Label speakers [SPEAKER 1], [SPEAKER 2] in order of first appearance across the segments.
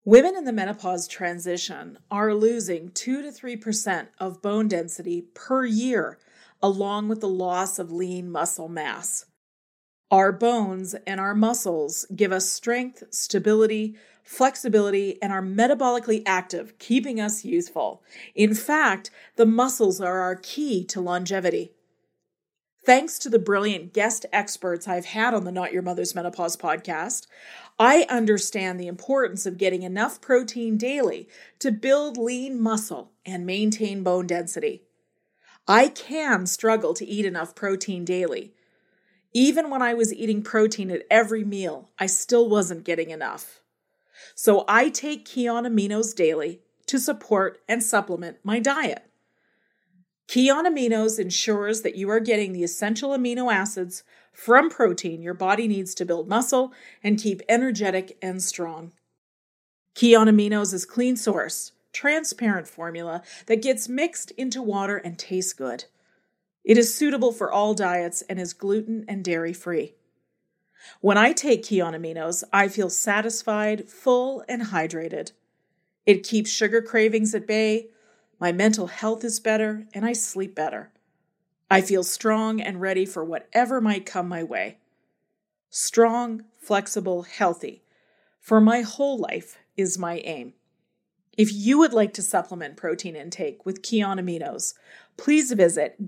[SPEAKER 1] Women in the menopause transition are losing 2 to 3% of bone density per year, along with the loss of lean muscle mass. Our bones and our muscles give us strength, stability, flexibility, and are metabolically active, keeping us youthful. In fact, the muscles are our key to longevity. Thanks to the brilliant guest experts I've had on the Not Your Mother's Menopause podcast, I understand the importance of getting enough protein daily to build lean muscle and maintain bone density. I can struggle to eat enough protein daily. Even when I was eating protein at every meal, I still wasn't getting enough. So I take Kion Aminos daily to support and supplement my diet. Kion Aminos ensures that you are getting the essential amino acids from protein your body needs to build muscle and keep energetic and strong. Kion Aminos is clean source, transparent formula that gets mixed into water and tastes good. It is suitable for all diets and is gluten and dairy free. When I take Kion Aminos, I feel satisfied, full, and hydrated. It keeps sugar cravings at bay. My mental health is better, and I sleep better. I feel strong and ready for whatever might come my way. Strong, flexible, healthy. For my whole life is my aim. If you would like to supplement protein intake with Kion Aminos, please visit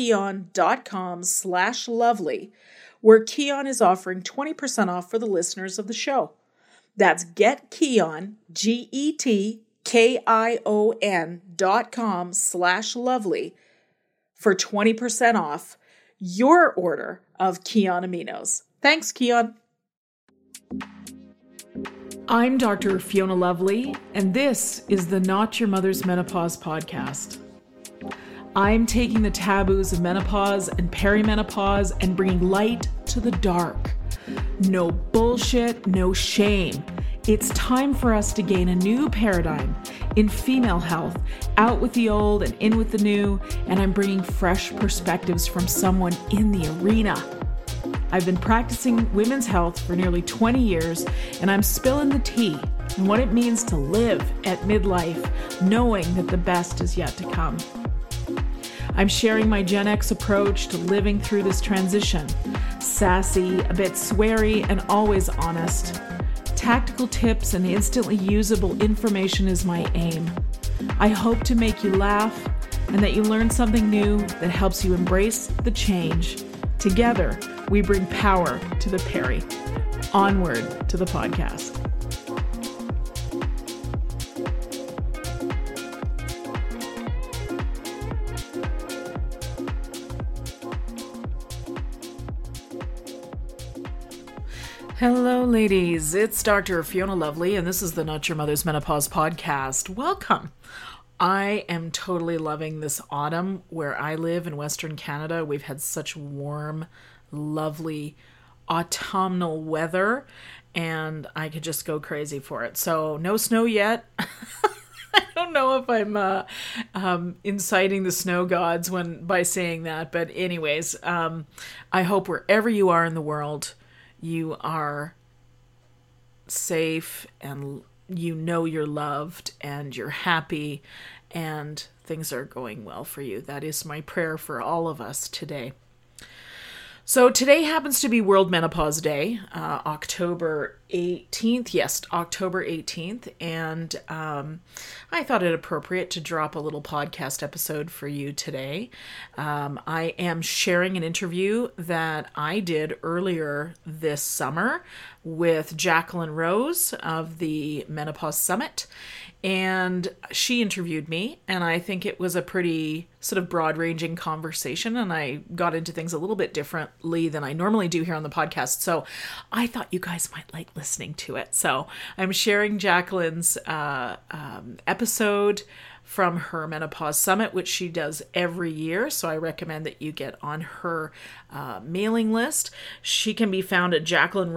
[SPEAKER 1] getkion.com/lovely, where Kion is offering 20% off for the listeners of the show. That's getkion, GETKION.com/lovely for 20% off your order of Kion Aminos. Thanks, Kion. I'm Dr. Fiona Lovely, and this is the Not Your Mother's Menopause podcast. I'm taking the taboos of menopause and perimenopause and bringing light to the dark. No bullshit, no shame. It's time for us to gain a new paradigm in female health, out with the old and in with the new, and I'm bringing fresh perspectives from someone in the arena. I've been practicing women's health for nearly 20 years, and I'm spilling the tea on what it means to live at midlife, knowing that the best is yet to come. I'm sharing my Gen X approach to living through this transition. Sassy, a bit sweary, and always honest. Tactical tips and instantly usable information is my aim. I hope to make you laugh and that you learn something new that helps you embrace the change. Together, we bring power to the peri. Onward to the podcast. Hello, ladies. It's Dr. Fiona Lovely, and this is the Not Your Mother's Menopause podcast. Welcome. I am totally loving this autumn where I live in Western Canada. We've had such warm, lovely autumnal weather, and I could just go crazy for it. So no snow yet. I don't know if I'm inciting the snow gods by saying that, but anyways, I hope wherever you are in the world, you are safe and you know you're loved and you're happy and things are going well for you. That is my prayer for all of us today. So today happens to be World Menopause Day, October 18th. Yes, October 18th. And I thought it appropriate to drop a little podcast episode for you today. I am sharing an interview that I did earlier this summer with Jacqueline Rose of the Menopause Summit. And she interviewed me, and I think it was a pretty sort of broad-ranging conversation, and I got into things a little bit differently than I normally do here on the podcast, so I thought you guys might like listening to it. So I'm sharing Jacqueline's episode from her Menopause Summit, which she does every year, so I recommend that you get on her mailing list. She can be found at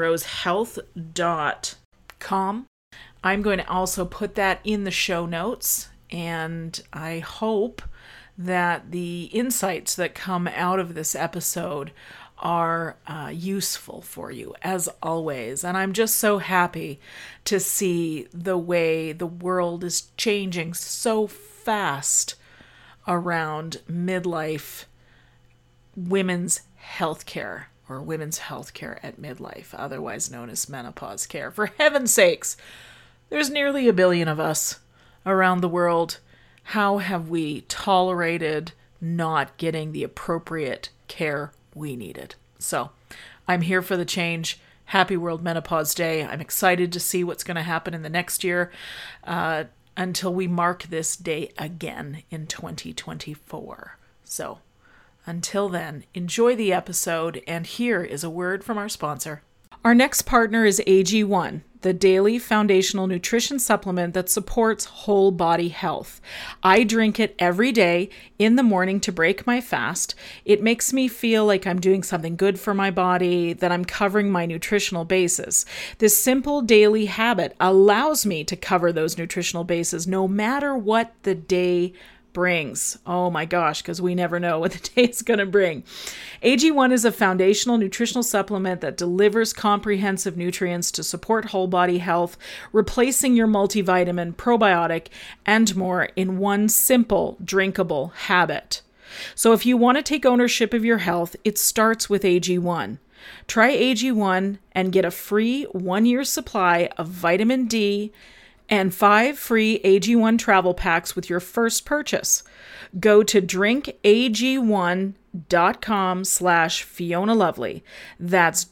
[SPEAKER 1] JacquelineRoseHealth.com. I'm going to also put that in the show notes, and I hope that the insights that come out of this episode are useful for you, as always. And I'm just so happy to see the way the world is changing so fast around midlife women's health care, or women's health care at midlife, otherwise known as menopause care. For heaven's sakes, there's nearly 1 billion of us around the world. How have we tolerated not getting the appropriate care we needed? So I'm here for the change. Happy World Menopause Day. I'm excited to see what's going to happen in the next year until we mark this day again in 2024. So until then, enjoy the episode, and here is a word from our sponsor. Our next partner is AG1, the daily foundational nutrition supplement that supports whole body health. I drink it every day in the morning to break my fast. It makes me feel like I'm doing something good for my body, that I'm covering my nutritional bases. This simple daily habit allows me to cover those nutritional bases no matter what the day brings. Oh my gosh, because we never know what the day is going to bring. AG1 is a foundational nutritional supplement that delivers comprehensive nutrients to support whole body health, replacing your multivitamin, probiotic, and more in one simple, drinkable habit. So if you want to take ownership of your health, it starts with AG1. Try AG1 and get a free 1-year supply of vitamin D and 5 free AG1 travel packs with your first purchase. Go to drinkag1.com/Fiona Lovely. That's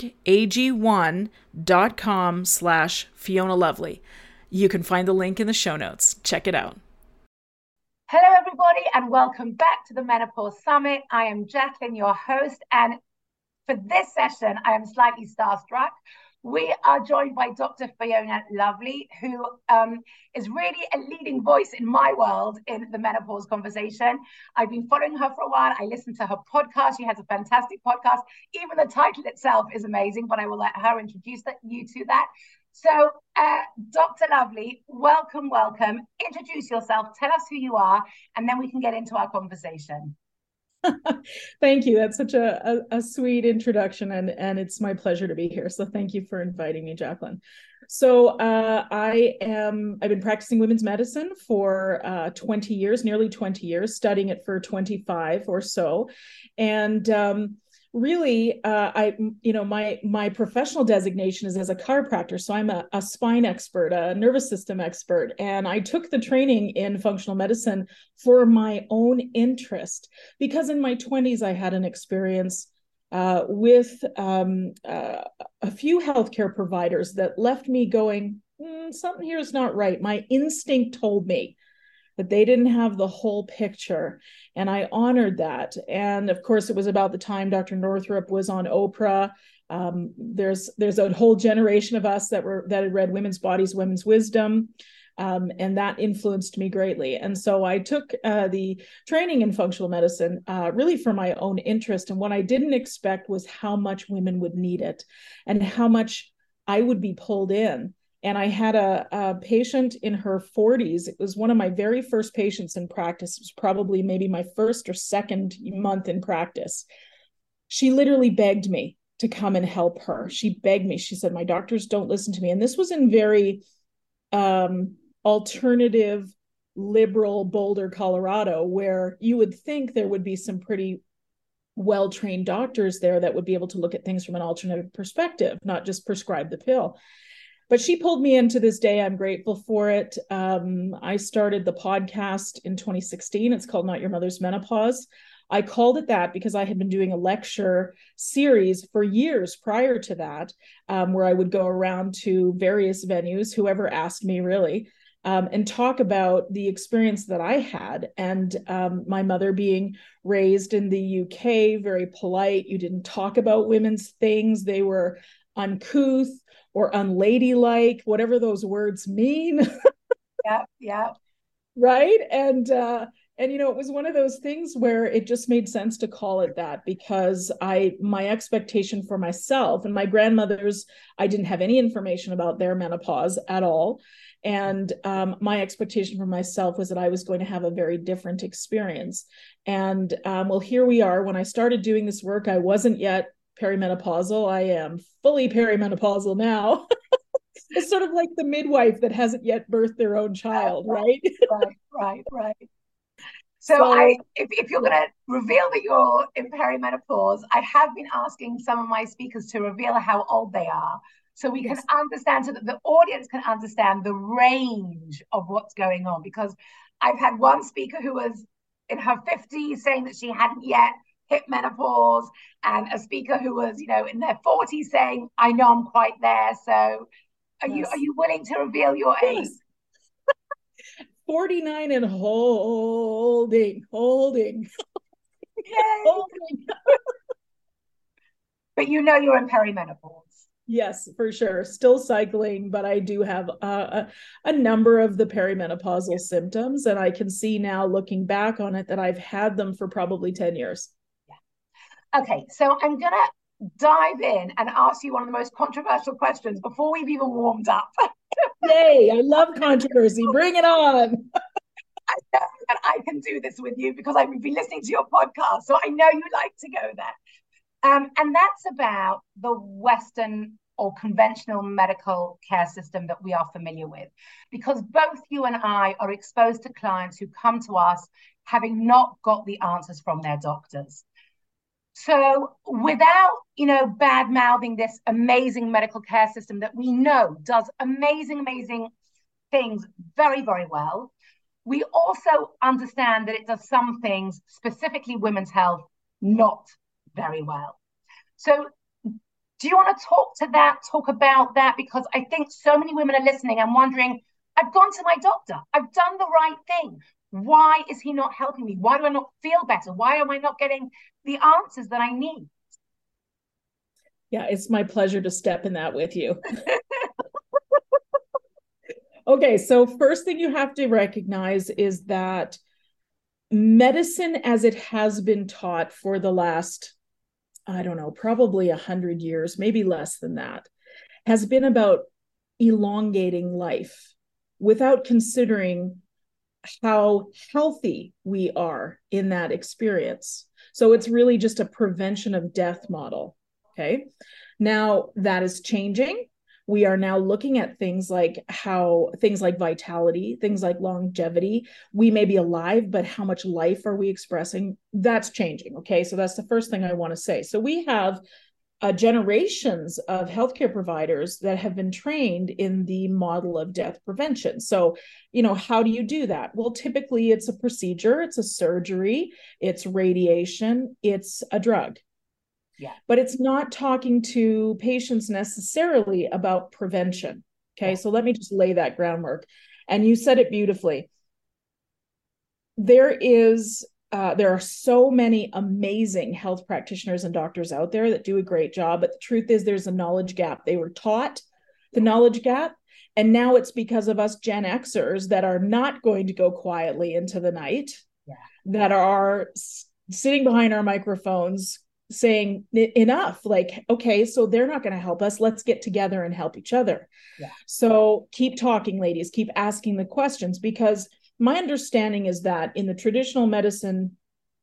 [SPEAKER 1] drinkag1.com/Fiona Lovely. You can find the link in the show notes. Check it out.
[SPEAKER 2] Hello, everybody, and welcome back to the Menopause Summit. I am Jacqueline, your host, and for this session, I am slightly starstruck. We are joined by Dr. Fiona Lovely, who is really a leading voice in my world in the menopause conversation. I've been following her for a while. I listened to her podcast. She has a fantastic podcast. Even the title itself is amazing, but I will let her introduce you to that. So, Dr. Lovely, welcome. Introduce yourself. Tell us who you are, and then we can get into our conversation.
[SPEAKER 1] Thank you. That's such a sweet introduction, and it's my pleasure to be here. So thank you for inviting me, Jacqueline. So I've been practicing women's medicine for 20 years, nearly 20 years, studying it for 25 or so. And really, my professional designation is as a chiropractor. So I'm a spine expert, a nervous system expert, and I took the training in functional medicine for my own interest because in my 20s I had an experience with a few healthcare providers that left me going, something here is not right. My instinct told me that they didn't have the whole picture. And I honored that. And of course, it was about the time Dr. Northrup was on Oprah. There's a whole generation of us that had read Women's Bodies, Women's Wisdom. And that influenced me greatly. And so I took the training in functional medicine really for my own interest. And what I didn't expect was how much women would need it and how much I would be pulled in. And I had a patient in her 40s. It was one of my very first patients in practice. It was probably maybe my first or second month in practice. She literally begged me to come and help her. She begged me. She said, my doctors don't listen to me. And this was in very alternative, liberal Boulder, Colorado, where you would think there would be some pretty well-trained doctors there that would be able to look at things from an alternative perspective, not just prescribe the pill. But she pulled me into this day. I'm grateful for it. I started the podcast in 2016. It's called Not Your Mother's Menopause. I called it that because I had been doing a lecture series for years prior to that, where I would go around to various venues, whoever asked me really, and talk about the experience that I had. And my mother being raised in the UK, very polite. You didn't talk about women's things. They were uncouth or unladylike, whatever those words mean.
[SPEAKER 2] Yeah.
[SPEAKER 1] Right. And, it was one of those things where it just made sense to call it that, because my expectation for myself and my grandmothers, I didn't have any information about their menopause at all. And my expectation for myself was that I was going to have a very different experience. And well, here we are. When I started doing this work, I wasn't yet perimenopausal. I am fully perimenopausal now. It's sort of like the midwife that hasn't yet birthed their own child, right?
[SPEAKER 2] Right. So if you're going to reveal that you're in perimenopause, I have been asking some of my speakers to reveal how old they are, so we can understand, so that the audience can understand the range of what's going on. Because I've had one speaker who was in her 50s saying that she hadn't yet hit menopause, and a speaker who was, in their 40s saying, I know I'm quite there. So are you willing to reveal your age?
[SPEAKER 1] 49 and holding.
[SPEAKER 2] Yay. But you're in perimenopause.
[SPEAKER 1] Yes, for sure. Still cycling, but I do have a number of the perimenopausal symptoms, and I can see now, looking back on it, that I've had them for probably 10 years.
[SPEAKER 2] Yeah. Okay, so I'm going to dive in and ask you one of the most controversial questions before we've even warmed up.
[SPEAKER 1] Yay, I love controversy. Bring it on.
[SPEAKER 2] I know that I can do this with you because I've been listening to your podcast, so I know you like to go there. And that's about the Western or conventional medical care system that we are familiar with. Because both you and I are exposed to clients who come to us having not got the answers from their doctors. So without, bad mouthing this amazing medical care system that we know does amazing things very, very well, we also understand that it does some things, specifically women's health, not very well. So do you want to talk about that? Because I think so many women are listening and wondering, I've gone to my doctor, I've done the right thing. Why is he not helping me? Why do I not feel better? Why am I not getting the answers that I need?
[SPEAKER 1] Yeah, it's my pleasure to step in that with you. Okay, so first thing you have to recognize is that medicine, as it has been taught for the last, I don't know, probably 100 years, maybe less than that, has been about elongating life without considering how healthy we are in that experience. So it's really just a prevention of death model. Okay. Now that is changing. We are now looking at things like vitality, things like longevity. We may be alive, but how much life are we expressing? That's changing. Okay. So that's the first thing I want to say. So we have generations of healthcare providers that have been trained in the model of death prevention. So, how do you do that? Well, typically it's a procedure, it's a surgery, it's radiation, it's a drug.
[SPEAKER 2] Yeah.
[SPEAKER 1] But it's not talking to patients necessarily about prevention. Okay. Yeah. So let me just lay that groundwork. And you said it beautifully. There are so many amazing health practitioners and doctors out there that do a great job. But the truth is there's a knowledge gap. They were taught the knowledge gap. And now it's because of us Gen Xers that are not going to go quietly into the night, that are sitting behind our microphones saying enough, like, okay, so they're not going to help us. Let's get together and help each other.
[SPEAKER 2] Yeah.
[SPEAKER 1] So keep talking, ladies, keep asking the questions, because my understanding is that in the traditional medicine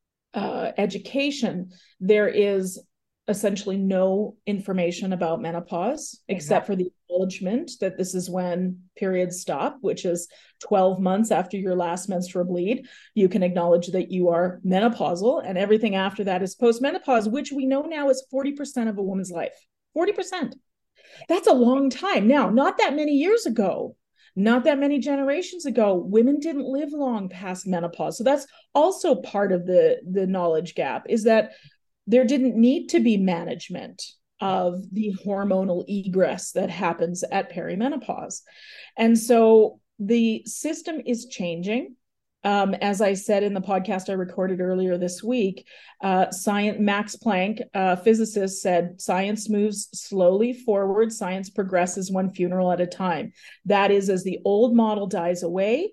[SPEAKER 1] education, there is essentially no information about menopause, except for the acknowledgement that this is when periods stop, which is 12 months after your last menstrual bleed. You can acknowledge that you are menopausal, and everything after that is postmenopause, which we know now is 40% of a woman's life. 40%. That's a long time. Now, not that many years ago, not that many generations ago, women didn't live long past menopause. So that's also part of the knowledge gap, is that there didn't need to be management of the hormonal egress that happens at perimenopause. And so the system is changing. As I said in the podcast I recorded earlier this week, Max Planck, physicist, said science moves slowly forward. Science progresses one funeral at a time. That is, as the old model dies away,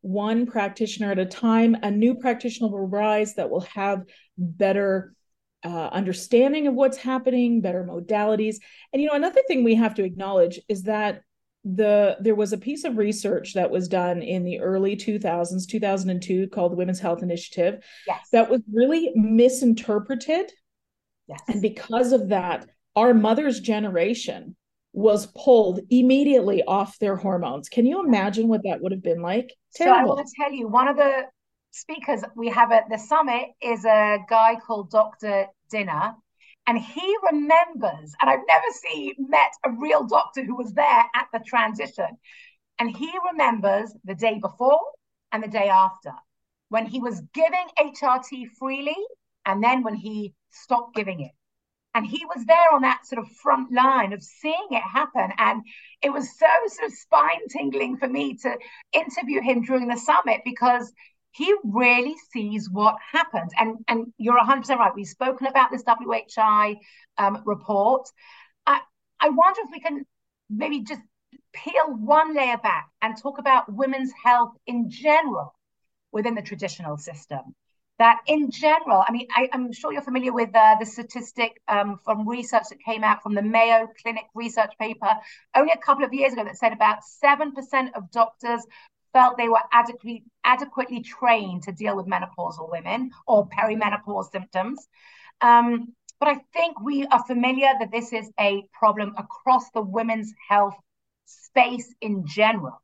[SPEAKER 1] one practitioner at a time. A new practitioner will rise that will have better understanding of what's happening, better modalities. And, another thing we have to acknowledge is that there was a piece of research that was done in the early 2000s, 2002, called the Women's Health Initiative.
[SPEAKER 2] Yes.
[SPEAKER 1] That was really misinterpreted.
[SPEAKER 2] Yes.
[SPEAKER 1] And because of that, our mother's generation was pulled immediately off their hormones. Can you imagine what that would have been like? Terrible.
[SPEAKER 2] So I want to tell you, one of the speakers we have at the summit is a guy called Dr. Dinner. And he remembers, and I've never met a real doctor who was there at the transition. And he remembers the day before and the day after, when he was giving HRT freely, and then when he stopped giving it. And he was there on that sort of front line of seeing it happen. And it was so sort of spine tingling for me to interview him during the summit, because he really sees what happens. And you're 100% right. We've spoken about this WHI report. I wonder if we can maybe just peel one layer back and talk about women's health in general within the traditional system. That in general, I mean, I'm sure you're familiar with the statistic from research that came out from the Mayo Clinic research paper only a couple of years ago that said about 7% of doctors felt they were adequately trained to deal with menopausal women or perimenopausal symptoms. But I think we are familiar that this is a problem across the women's health space in general.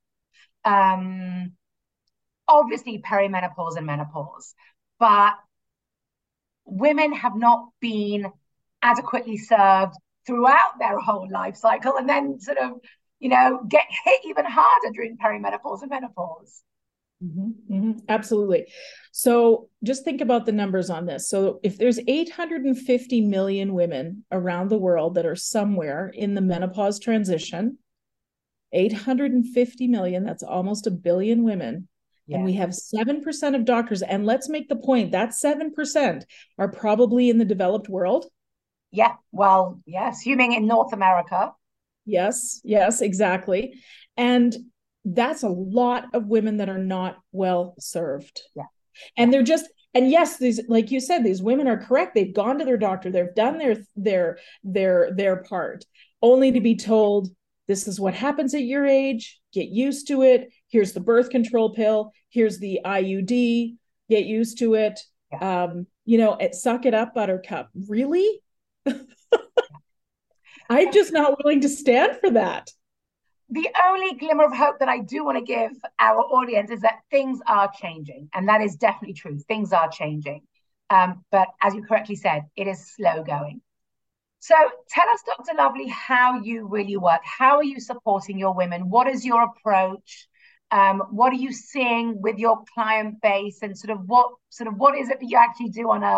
[SPEAKER 2] Obviously, perimenopause and menopause, but women have not been adequately served throughout their whole life cycle, and then sort of, get hit even harder during perimenopause and menopause.
[SPEAKER 1] Absolutely. So just think about the numbers on this. So if there's 850 million women around the world that are somewhere in the menopause transition, 850 million, that's almost a billion women. Yeah. And we have 7% of doctors. And let's make the point that 7% are probably in the developed world.
[SPEAKER 2] Yeah. Well, yeah, assuming in North America.
[SPEAKER 1] Yes, exactly. And that's a lot of women that are not well served.
[SPEAKER 2] Yeah.
[SPEAKER 1] And they're just, and yes, these, like you said, these women are correct. They've gone to their doctor, they've done their part, only to be told, this is what happens at your age, get used to it. Here's the birth control pill, here's the IUD, get used to it. Yeah. Suck it up, buttercup. Really? I'm just not willing to stand for that.
[SPEAKER 2] The only glimmer of hope that I do want to give our audience is that things are changing. And that is definitely true. Things are changing. But as you correctly said, it is slow going. So tell us, Dr. Lovely, how you really work. How are you supporting your women? What is your approach? What are you seeing with your client base, and what is it that you actually do on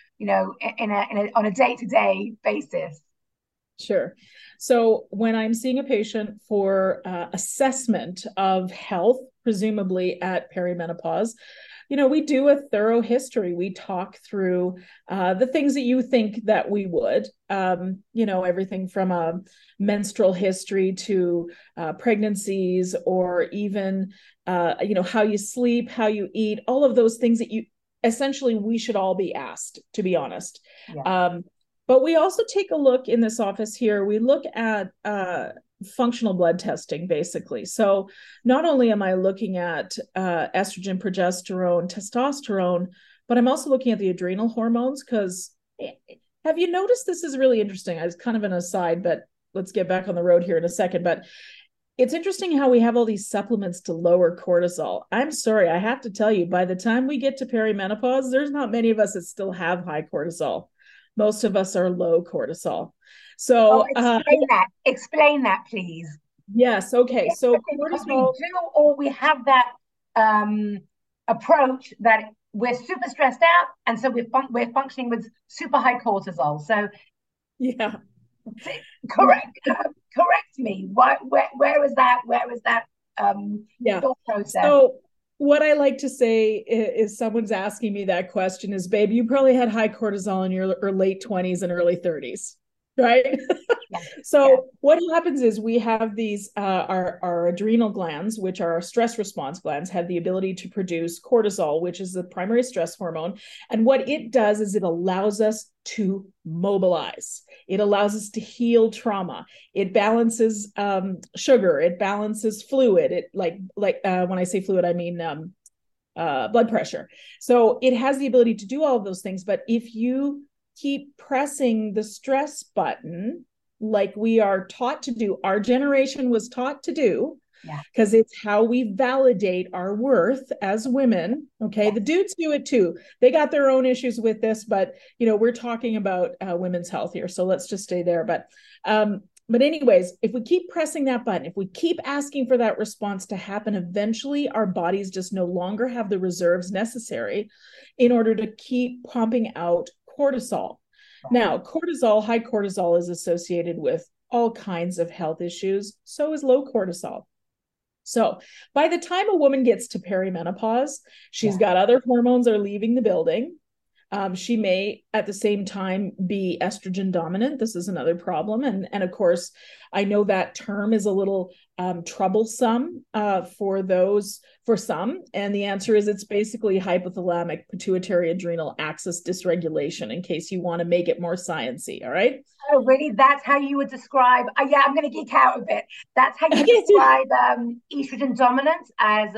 [SPEAKER 2] a day-to-day basis?
[SPEAKER 1] Sure. So when I'm seeing a patient for assessment of health, presumably at perimenopause, we do a thorough history. We talk through the things that you think that we would, everything from a menstrual history to pregnancies, or even, how you sleep, how you eat, all of those things that we should all be asked, to be honest. Yeah. But we also take a look in this office here. We look at functional blood testing, basically. So not only am I looking at estrogen, progesterone, testosterone, but I'm also looking at the adrenal hormones, because have you noticed, this is really interesting. It's kind of an aside, but let's get back on the road here in a second. But it's interesting how we have all these supplements to lower cortisol. I'm sorry, I have to tell you, by the time we get to perimenopause, there's not many of us that still have high cortisol. Most of us are low cortisol. So
[SPEAKER 2] explain that, please.
[SPEAKER 1] Yes. Okay. So
[SPEAKER 2] cortisol, we do, or we have that approach that we're super stressed out, and so we're functioning with super high cortisol. So
[SPEAKER 1] yeah,
[SPEAKER 2] correct me. Where is that? Thought process?
[SPEAKER 1] So what I like to say is someone's asking me that question is, babe, you probably had high cortisol in your late 20s and early 30s. right?
[SPEAKER 2] Yeah. Yeah.
[SPEAKER 1] So what happens is we have these our adrenal glands, which are our stress response glands, have the ability to produce cortisol, which is the primary stress hormone. And what it does is it allows us to mobilize. It allows us to heal trauma. It balances sugar. It balances fluid. It when I say fluid, I mean blood pressure. So it has the ability to do all of those things. But if you keep pressing the stress button, like we are taught to do, our generation was taught to do, because it's how we validate our worth as women. Okay. The dudes do it too. They got their own issues with this, but we're talking about women's health here. So let's just stay there. But anyways, if we keep pressing that button, if we keep asking for that response to happen, eventually our bodies just no longer have the reserves necessary in order to keep pumping out cortisol. Now, high cortisol is associated with all kinds of health issues. So is low cortisol. So by the time a woman gets to perimenopause, she's got other hormones are leaving the building. She may at the same time be estrogen dominant. This is another problem. And of course, I know that term is a little troublesome for some. And the answer is it's basically hypothalamic pituitary adrenal axis dysregulation, in case you want to make it more sciencey. All right.
[SPEAKER 2] Oh, really? That's how you would describe? Yeah, I'm going to geek out a bit. That's how you describe estrogen dominance as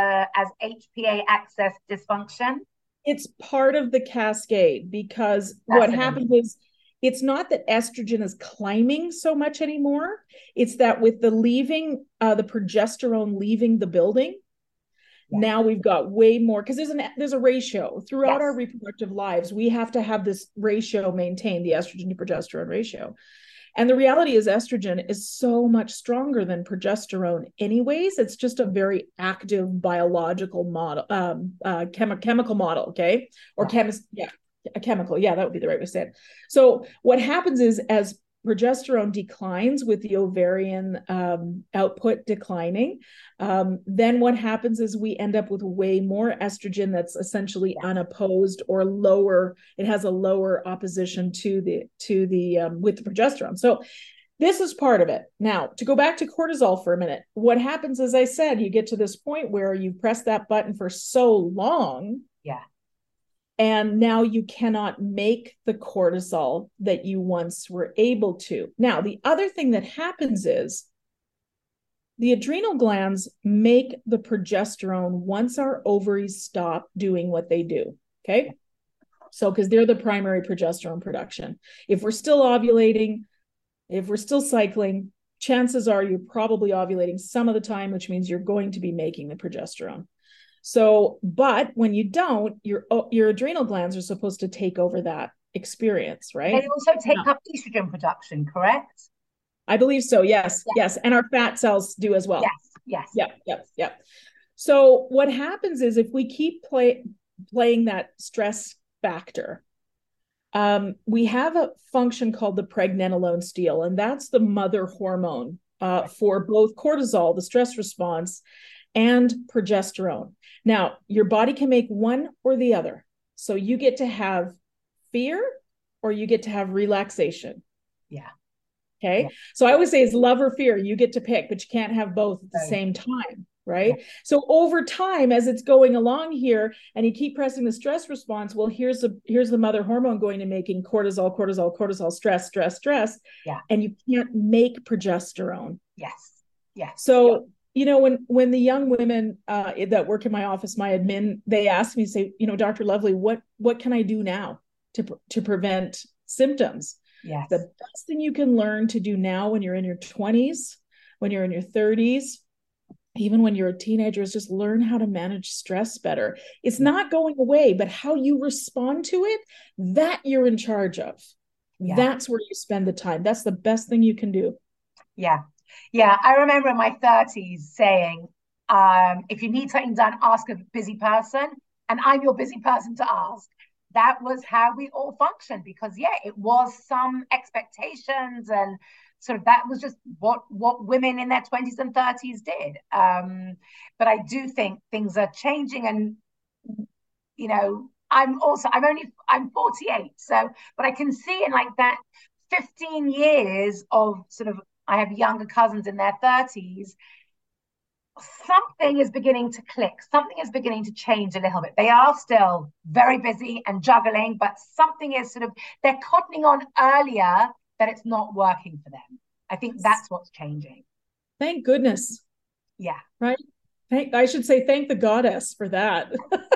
[SPEAKER 2] HPA axis dysfunction.
[SPEAKER 1] It's part of the cascade, because what happens is it's not that estrogen is climbing so much anymore. It's that with the progesterone leaving the building, now we've got way more, because there's a ratio throughout our reproductive lives. We have to have this ratio maintained, the estrogen to progesterone ratio. And the reality is estrogen is so much stronger than progesterone anyways. It's just a very active biological model, chemical model, okay? Or a chemical. Yeah, that would be the right way to say it. So what happens is, as progesterone declines with the ovarian output declining, then what happens is we end up with way more estrogen that's essentially unopposed or lower. It has a lower opposition to the with the progesterone. So this is part of it. Now, to go back to cortisol for a minute, what happens, as I said, you get to this point where you press that button for so long. And now you cannot make the cortisol that you once were able to. Now, the other thing that happens is the adrenal glands make the progesterone once our ovaries stop doing what they do. Okay. So, because they're the primary progesterone production. If we're still ovulating, if we're still cycling, chances are you're probably ovulating some of the time, which means you're going to be making the progesterone. So, but when you don't, your adrenal glands are supposed to take over that experience, right?
[SPEAKER 2] They also take up estrogen production, correct?
[SPEAKER 1] I believe so. Yes. And our fat cells do as well.
[SPEAKER 2] Yes.
[SPEAKER 1] Yep. So what happens is, if we keep playing that stress factor, we have a function called the pregnenolone steal, and that's the mother hormone for both cortisol, the stress response, and progesterone. Now, your body can make one or the other. So you get to have fear or you get to have relaxation. Okay. So I always say it's love or fear. You get to pick, but you can't have both at the same time. Right. So over time, as it's going along here, and you keep pressing the stress response, well, here's the mother hormone going and making cortisol, stress. And you can't make progesterone. So when the young women that work in my office, my admin, they ask me, say, Dr. Lovely, what can I do now to prevent symptoms? The best thing you can learn to do now, when you're in your 20s, when you're in your 30s, even when you're a teenager, is just learn how to manage stress better. It's not going away, but how you respond to it, that you're in charge of. That's where you spend the time. That's the best thing you can do.
[SPEAKER 2] I remember in my 30s saying, if you need something done, ask a busy person, and I'm your busy person to ask. That was how we all functioned, because it was some expectations, and sort of that was just what women in their 20s and 30s did. But I do think things are changing, and I'm 48, so but I can see in like that 15 years of sort of, I have younger cousins in their 30s, something is beginning to click. Something is beginning to change a little bit. They are still very busy and juggling, but something is sort of, they're cottoning on earlier that it's not working for them. I think that's what's changing.
[SPEAKER 1] Thank goodness.
[SPEAKER 2] Yeah.
[SPEAKER 1] Right. I should say thank the goddess for that.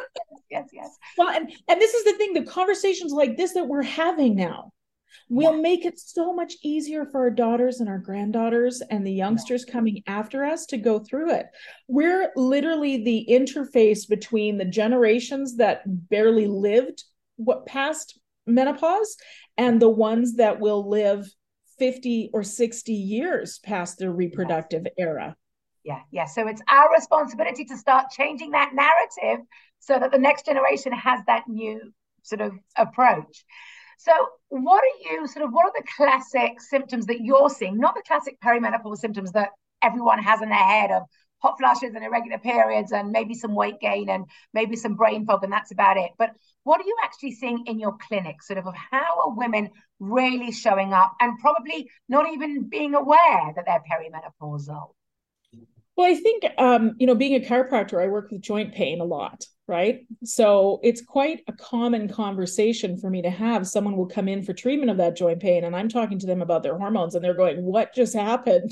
[SPEAKER 2] Yes.
[SPEAKER 1] Well, and this is the thing, the conversations like this that we're having now will make it so much easier for our daughters and our granddaughters and the youngsters coming after us to go through it. We're literally the interface between the generations that barely lived past menopause and the ones that will live 50 or 60 years past their reproductive era.
[SPEAKER 2] Yeah. So it's our responsibility to start changing that narrative so that the next generation has that new sort of approach. So what are the classic symptoms that you're seeing? Not the classic perimenopause symptoms that everyone has in their head of hot flushes and irregular periods and maybe some weight gain and maybe some brain fog, and that's about it. But what are you actually seeing in your clinic, sort of how are women really showing up and probably not even being aware that they're perimenopausal?
[SPEAKER 1] Well, I think, being a chiropractor, I work with joint pain a lot, right? So it's quite a common conversation for me to have. Someone will come in for treatment of that joint pain, and I'm talking to them about their hormones, and they're going, "What just happened?"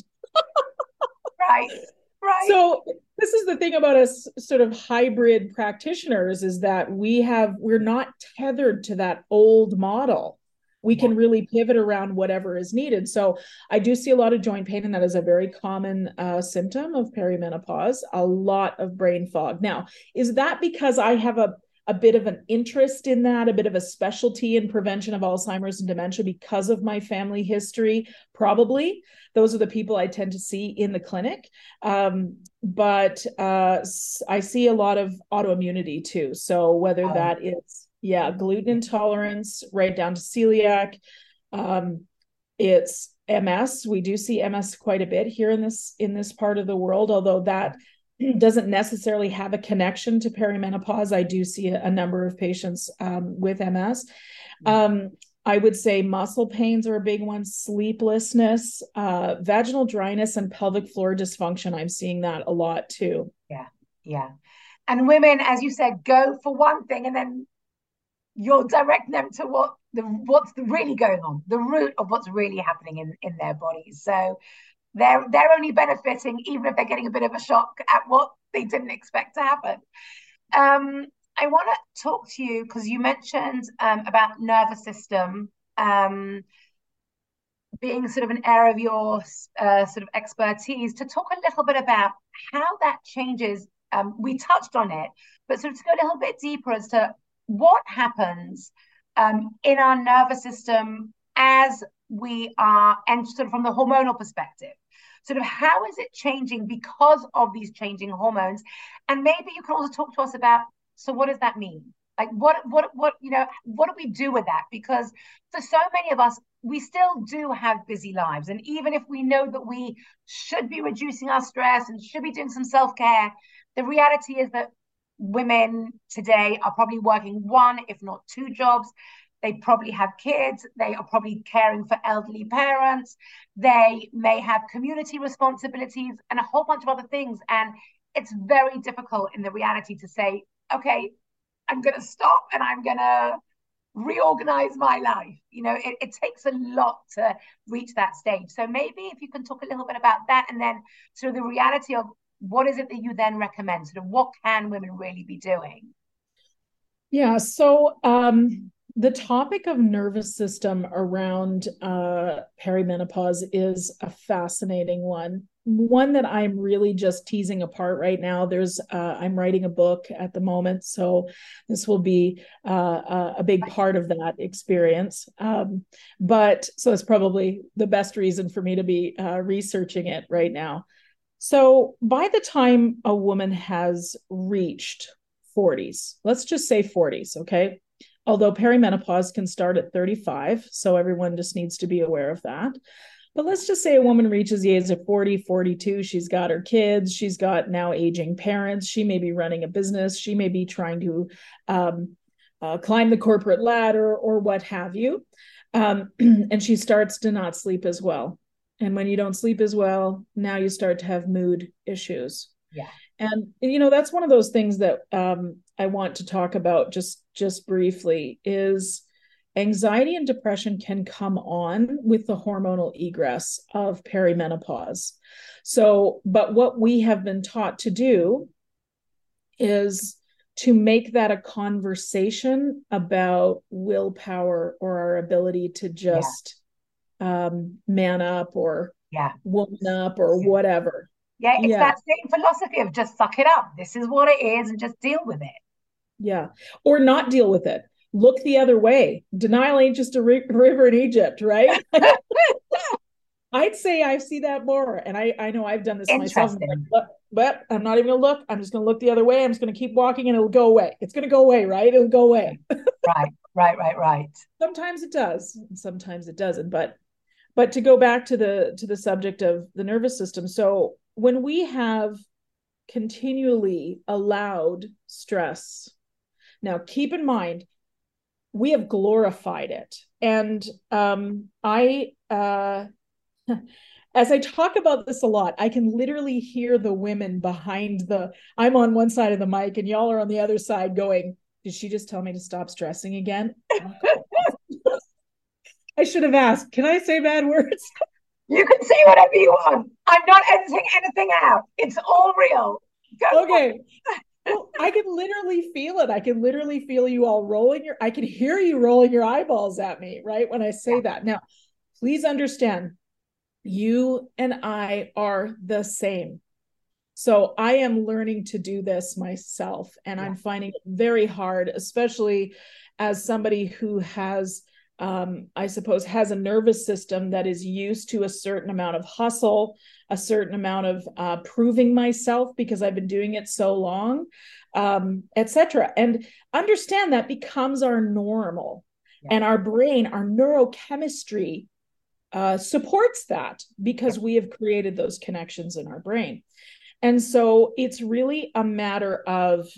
[SPEAKER 2] Right.
[SPEAKER 1] So this is the thing about us sort of hybrid practitioners is that we're not tethered to that old model. We can really pivot around whatever is needed. So I do see a lot of joint pain, and that is a very common symptom of perimenopause, a lot of brain fog. Now, is that because I have a bit of an interest in that, a bit of a specialty in prevention of Alzheimer's and dementia because of my family history? Probably. Those are the people I tend to see in the clinic. But I see a lot of autoimmunity too. So whether that is gluten intolerance, right down to celiac. It's MS. We do see MS quite a bit here in this part of the world, although that doesn't necessarily have a connection to perimenopause. I do see a number of patients with MS. I would say muscle pains are a big one, sleeplessness, vaginal dryness, and pelvic floor dysfunction. I'm seeing that a lot too.
[SPEAKER 2] Yeah. And women, as you said, go for one thing and then you're directing them to what's really going on, the root of what's really happening in their bodies. So they're only benefiting even if they're getting a bit of a shock at what they didn't expect to happen. I want to talk to you because you mentioned about nervous system being sort of an area of your sort of expertise, to talk a little bit about how that changes. We touched on it, but sort of to go a little bit deeper as to what happens in our nervous system as we are, and sort of from the hormonal perspective, sort of how is it changing because of these changing hormones? And maybe you can also talk to us about, so what does that mean? Like what do we do with that? Because for so many of us, we still do have busy lives. And even if we know that we should be reducing our stress and should be doing some self-care, the reality is that women today are probably working one, if not two jobs. They probably have kids. They are probably caring for elderly parents. They may have community responsibilities and a whole bunch of other things. And it's very difficult in the reality to say, okay, I'm going to stop and I'm going to reorganize my life. It takes a lot to reach that stage. So maybe if you can talk a little bit about that, and then sort of the reality of what is it that you then recommend? Sort of what can women really be doing?
[SPEAKER 1] Yeah. So the topic of nervous system around perimenopause is a fascinating one that I'm really just teasing apart right now. I'm writing a book at the moment, so this will be a big part of that experience. But so it's probably the best reason for me to be researching it right now. So by the time a woman has reached 40s, let's just say 40s, okay? Although perimenopause can start at 35, so everyone just needs to be aware of that. But let's just say a woman reaches the age of 40, 42, she's got her kids, she's got now aging parents, she may be running a business, she may be trying to climb the corporate ladder or what have you. And she starts to not sleep as well. And when you don't sleep as well, now you start to have mood issues.
[SPEAKER 2] Yeah.
[SPEAKER 1] And that's one of those things that I want to talk about just briefly is anxiety and depression can come on with the hormonal egress of perimenopause. So, but what we have been taught to do is to make that a conversation about willpower or our ability to just man up or woman up or whatever.
[SPEAKER 2] Yeah, it's that same philosophy of just suck it up. This is what it is and just deal with it.
[SPEAKER 1] Yeah. Or not deal with it. Look the other way. Denial ain't just a river in Egypt, right? I'd say I see that more. And I know I've done this myself. But I'm not even going to look. I'm just going to look the other way. I'm just going to keep walking and it'll go away. It's going to go away, right? It'll go away.
[SPEAKER 2] Right.
[SPEAKER 1] Sometimes it does. Sometimes it doesn't. But to go back to the subject of the nervous system. So when we have continually allowed stress, now keep in mind, we have glorified it. And as I talk about this a lot, I can literally hear the women behind I'm on one side of the mic and y'all are on the other side going, did she just tell me to stop stressing again? I should have asked, can I say bad words?
[SPEAKER 2] You can say whatever you want. I'm not editing anything out. It's all real.
[SPEAKER 1] Go okay. Well, I can literally feel it. I can literally feel you all I can hear you rolling your eyeballs at me, right? When I say that. Now, please understand, you and I are the same. So I am learning to do this myself, and I'm finding it very hard, especially as somebody who has, I suppose, has a nervous system that is used to a certain amount of hustle, a certain amount of proving myself because I've been doing it so long, etc. And understand that becomes our normal, and our brain, our neurochemistry supports that because we have created those connections in our brain. And so it's really a matter of,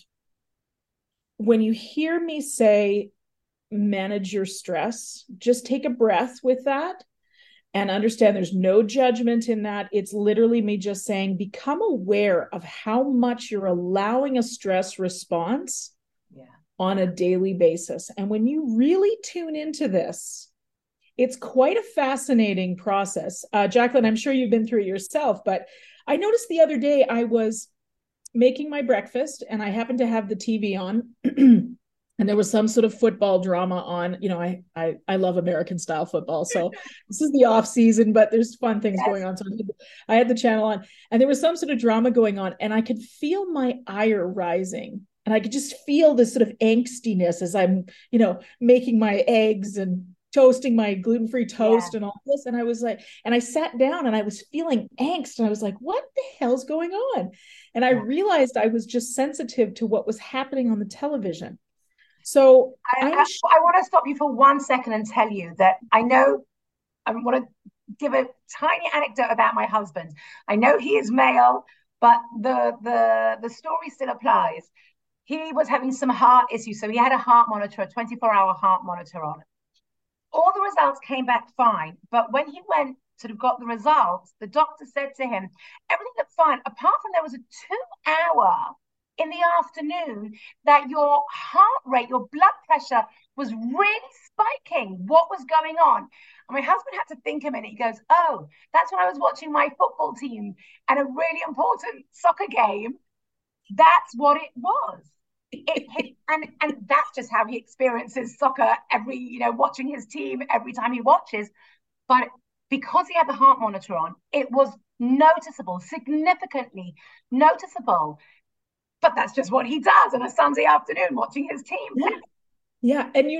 [SPEAKER 1] when you hear me say, manage your stress, just take a breath with that and understand there's no judgment in that. It's literally me just saying, become aware of how much you're allowing a stress response on a daily basis. And when you really tune into this, it's quite a fascinating process. Jacqueline, I'm sure you've been through it yourself, but I noticed the other day I was making my breakfast and I happened to have the TV on and there was some sort of football drama on. I love American style football. So this is the off season, but there's fun things going on. So I had the channel on and there was some sort of drama going on and I could feel my ire rising. And I could just feel this sort of angstiness as I'm, making my eggs and toasting my gluten-free toast and all this. And I was like, and I sat down and I was feeling angst and I was like, what the hell's going on? And I realized I was just sensitive to what was happening on the television. So
[SPEAKER 2] I want to stop you for 1 second and tell you that I want to give a tiny anecdote about my husband. I know he is male, but the story still applies. He was having some heart issues. So he had a heart monitor, a 24-hour heart monitor on. All the results came back fine. But when he got the results, the doctor said to him, everything looked fine, apart from there was a 2-hour in the afternoon that your heart rate, your blood pressure was really spiking. What was going on? And my husband had to think a minute. He goes, oh, that's when I was watching my football team and a really important soccer game. That's what it was. And that's just how he experiences soccer watching his team every time he watches. But because he had the heart monitor on, it was noticeable, significantly noticeable. But that's just what he does on a Sunday afternoon, watching his team.
[SPEAKER 1] Yeah. And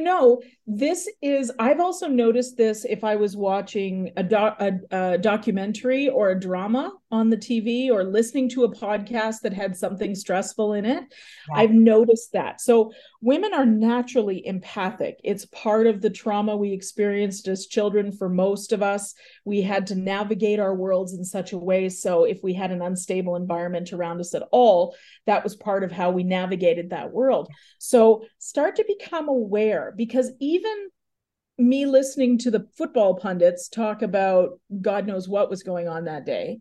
[SPEAKER 1] I've also noticed this if I was watching a documentary or a drama on the TV or listening to a podcast that had something stressful in it. Right. I've noticed that. So women are naturally empathic. It's part of the trauma we experienced as children. For most of us, we had to navigate our worlds in such a way. So if we had an unstable environment around us at all, that was part of how we navigated that world. So start to become aware, because even me listening to the football pundits talk about God knows what was going on that day.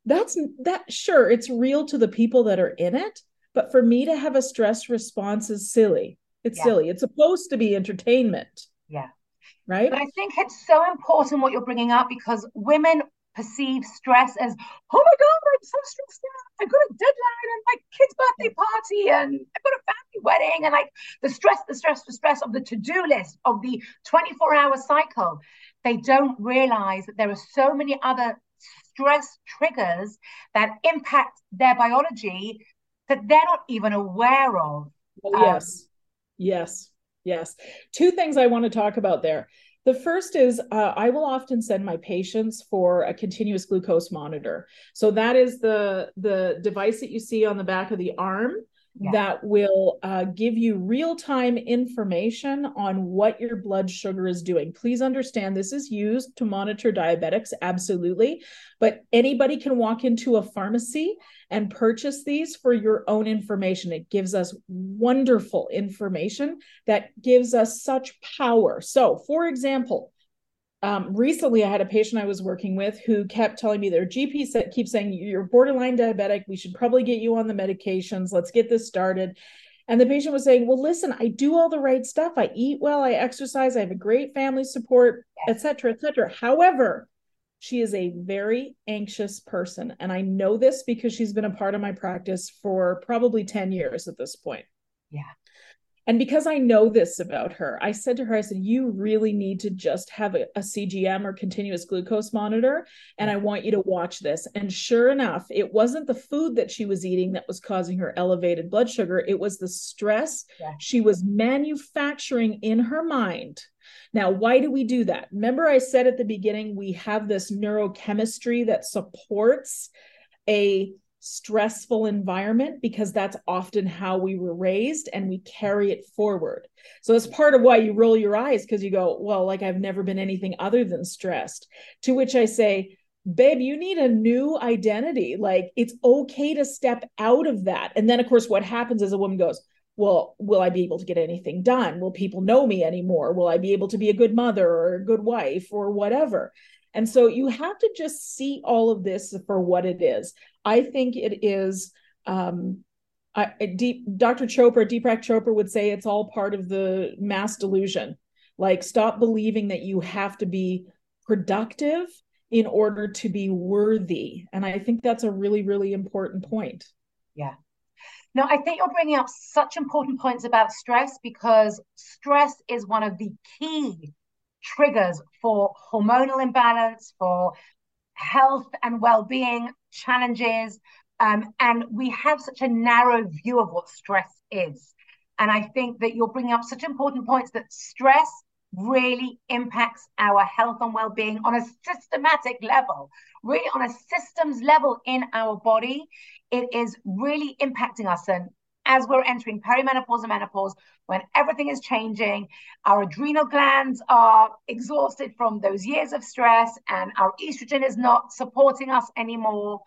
[SPEAKER 1] Sure, it's real to the people that are in it, but for me to have a stress response is silly. It's silly. It's supposed to be entertainment.
[SPEAKER 2] Yeah.
[SPEAKER 1] Right.
[SPEAKER 2] But I think it's so important what you're bringing up, because women perceive stress as, oh my God, I'm so stressed out. I've got a deadline and my kid's birthday party and I've got a family wedding, and like the stress of the to-do list of the 24-hour cycle. They don't realize that there are so many other stress triggers that impact their biology that they're not even aware of.
[SPEAKER 1] Oh, yes. Yes. Yes. Two things I want to talk about there. The first is I will often send my patients for a continuous glucose monitor. So that is the device that you see on the back of the arm that will give you real-time information on what your blood sugar is doing. Please understand, this is used to monitor diabetics, absolutely. But anybody can walk into a pharmacy and purchase these for your own information. It gives us wonderful information that gives us such power. So, for example, recently I had a patient I was working with who kept telling me their GP keeps saying, you're borderline diabetic. We should probably get you on the medications. Let's get this started. And the patient was saying, well, listen, I do all the right stuff. I eat well, I exercise, I have a great family support, et cetera, et cetera. However, she is a very anxious person. And I know this because she's been a part of my practice for probably 10 years at this point.
[SPEAKER 2] Yeah.
[SPEAKER 1] And because I know this about her, I said to her, I said, you really need to just have a CGM or continuous glucose monitor. And I want you to watch this. And sure enough, it wasn't the food that she was eating that was causing her elevated blood sugar. It was the stress she was manufacturing in her mind. Now, why do we do that? Remember, I said at the beginning, we have this neurochemistry that supports a stressful environment because that's often how we were raised, and we carry it forward. So that's part of why you roll your eyes, because you go, well, like I've never been anything other than stressed. To which I say, babe, you need a new identity. Like, it's okay to step out of that. And then of course what happens is a woman goes, well, will I be able to get anything done? Will people know me anymore? Will I be able to be a good mother or a good wife or whatever? And so you have to just see all of this for what it is. I think it is, Dr. Chopra, Deepak Chopra would say it's all part of the mass delusion. Like, stop believing that you have to be productive in order to be worthy. And I think that's a really, really important point.
[SPEAKER 2] Yeah. No, I think you're bringing up such important points about stress, because stress is one of the key triggers for hormonal imbalance, for health and well-being challenges. And we have such a narrow view of what stress is. And I think that you're bringing up such important points, that stress really impacts our health and well-being on a systematic level, really on a systems level in our body. It is really impacting us. And as we're entering perimenopause and menopause, when everything is changing, our adrenal glands are exhausted from those years of stress, and our estrogen is not supporting us anymore.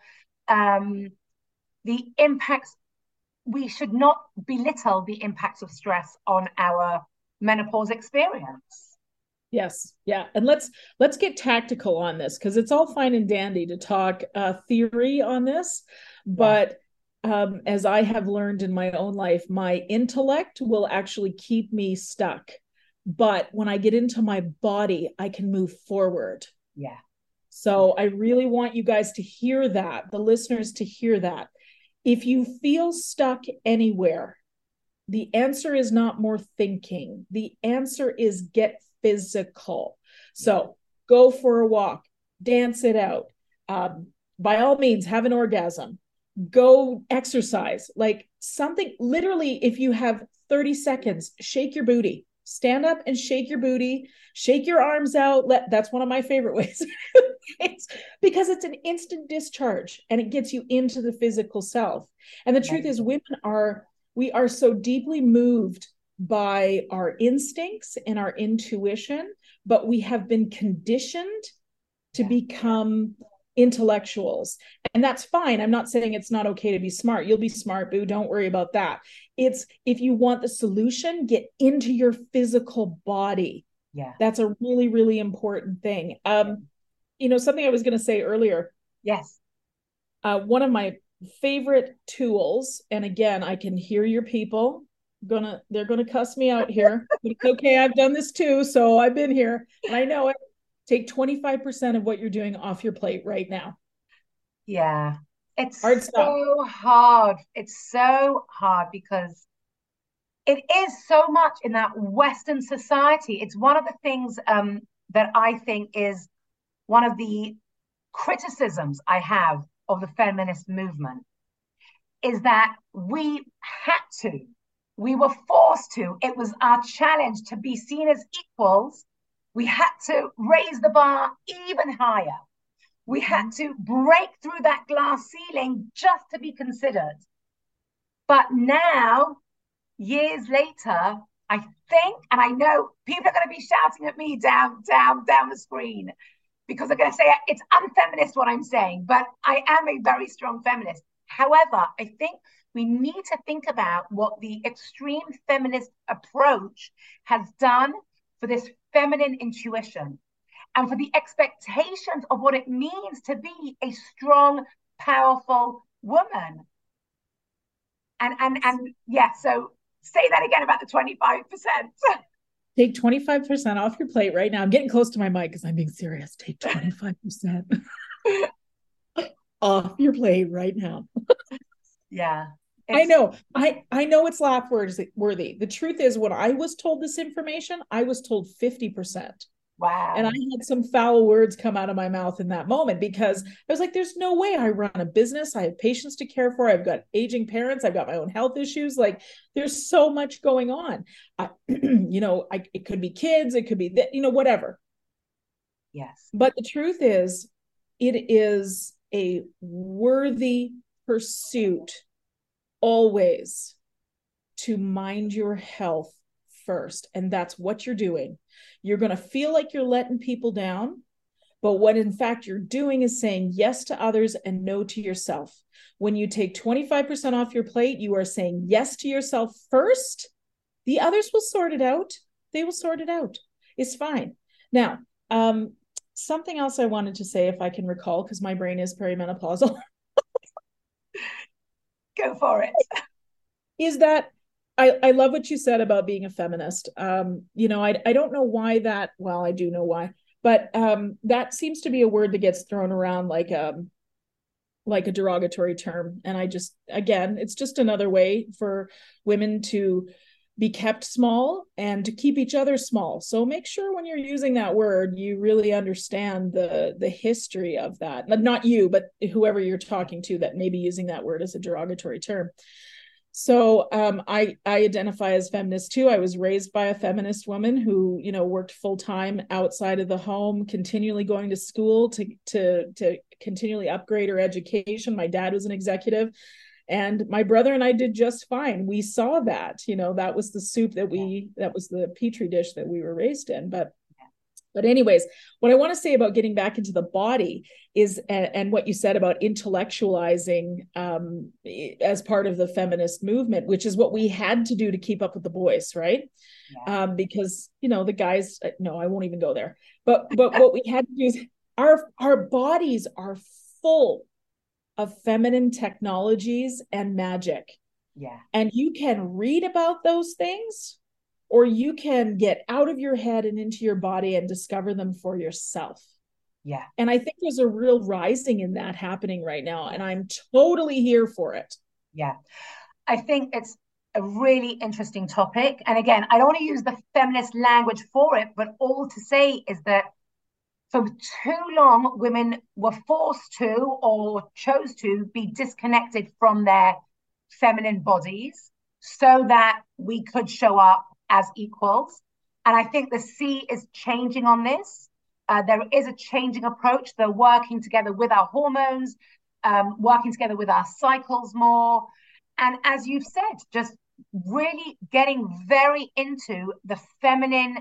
[SPEAKER 2] The impacts, we should not belittle the impacts of stress on our menopause experience.
[SPEAKER 1] Yes. Yeah. And let's get tactical on this, because it's all fine and dandy to talk theory on this. But as I have learned in my own life, my intellect will actually keep me stuck. But when I get into my body, I can move forward.
[SPEAKER 2] Yeah.
[SPEAKER 1] So I really want you guys to hear that, the listeners to hear that. If you feel stuck anywhere, the answer is not more thinking. The answer is get physical. So go for a walk, dance it out. By all means, have an orgasm. Go exercise. Like something, literally, if you have 30 seconds, shake your booty. Stand up and shake your booty. Shake your arms out. That's one of my favorite ways. Because it's an instant discharge and it gets you into the physical self. And the truth is, we are so deeply moved by our instincts and our intuition, but we have been conditioned to become intellectuals. And that's fine. I'm not saying it's not okay to be smart. You'll be smart, boo. Don't worry about that. It's, if you want the solution, get into your physical body.
[SPEAKER 2] Yeah.
[SPEAKER 1] That's a really, really important thing.
[SPEAKER 2] Yeah.
[SPEAKER 1] Something I was going to say earlier,
[SPEAKER 2] Yes.
[SPEAKER 1] one of my favorite tools, and again, I can hear your people they're gonna cuss me out here, but it's okay. I've done this too, so I've been here and I know it. Take 25% of what you're doing off your plate right now.
[SPEAKER 2] Yeah. It's
[SPEAKER 1] Hard stuff.
[SPEAKER 2] so hard. It's so hard because it is so much in that Western society. It's one of the things that I think is one of the criticisms I have of the feminist movement is that we had to, we were forced to, it was our challenge to be seen as equals. We had to raise the bar even higher. We had to break through that glass ceiling just to be considered. But now, years later, I think, and I know people are going to be shouting at me down the screen because they're going to say it's unfeminist what I'm saying, but I am a very strong feminist. However, I think we need to think about what the extreme feminist approach has done for this feminine intuition and for the expectations of what it means to be a strong, powerful woman. And yeah, so say that again about the 25%.
[SPEAKER 1] Take 25% off your plate right now. I'm getting close to my mic because I'm being serious. Take 25% off your plate right now.
[SPEAKER 2] Yeah.
[SPEAKER 1] I know. I know it's laugh worthy. The truth is, when I was told this information, I was told 50%. And I
[SPEAKER 2] Wow.
[SPEAKER 1] had some foul words come out of my mouth in that moment because I was like, there's no way. I run a business. I have patients to care for. I've got aging parents. I've got my own health issues. Like, there's so much going on. It could be kids. It could be, whatever.
[SPEAKER 2] Yes.
[SPEAKER 1] But the truth is, it is a worthy pursuit always to mind your health first. And that's what you're doing. You're going to feel like you're letting people down, but what in fact you're doing is saying yes to others and no to yourself. When you take 25% off your plate, you are saying yes to yourself first. The others will sort it out. They will sort it out. It's fine. Now, something else I wanted to say, if I can recall, because my brain is perimenopausal.
[SPEAKER 2] Go for it.
[SPEAKER 1] Is that I love what you said about being a feminist. I don't know why that, well, I do know why, but that seems to be a word that gets thrown around like a derogatory term. And I just, again, it's just another way for women to be kept small and to keep each other small. So make sure when you're using that word, you really understand the history of that. Not you, but whoever you're talking to that may be using that word as a derogatory term. So I identify as feminist too. I was raised by a feminist woman who, worked full time outside of the home, continually going to school to continually upgrade her education. My dad was an executive, and my brother and I did just fine. We saw that, that was the soup that was the petri dish that we were raised in. But anyways, what I want to say about getting back into the body is, and what you said about intellectualizing as part of the feminist movement, which is what we had to do to keep up with the boys, right?
[SPEAKER 2] Yeah.
[SPEAKER 1] Because the guys, no, I won't even go there. But what we had to do is our bodies are full of feminine technologies and magic.
[SPEAKER 2] Yeah.
[SPEAKER 1] And you can read about those things, or you can get out of your head and into your body and discover them for yourself.
[SPEAKER 2] Yeah.
[SPEAKER 1] And I think there's a real rising in that happening right now. And I'm totally here for it.
[SPEAKER 2] Yeah. I think it's a really interesting topic. And again, I don't want to use the feminist language for it, but all to say is that for too long, women were forced to or chose to be disconnected from their feminine bodies so that we could show up as equals. And I think the sea is changing on this. There is a changing approach. They're working together with our hormones, working together with our cycles more. And as you've said, just really getting very into the feminine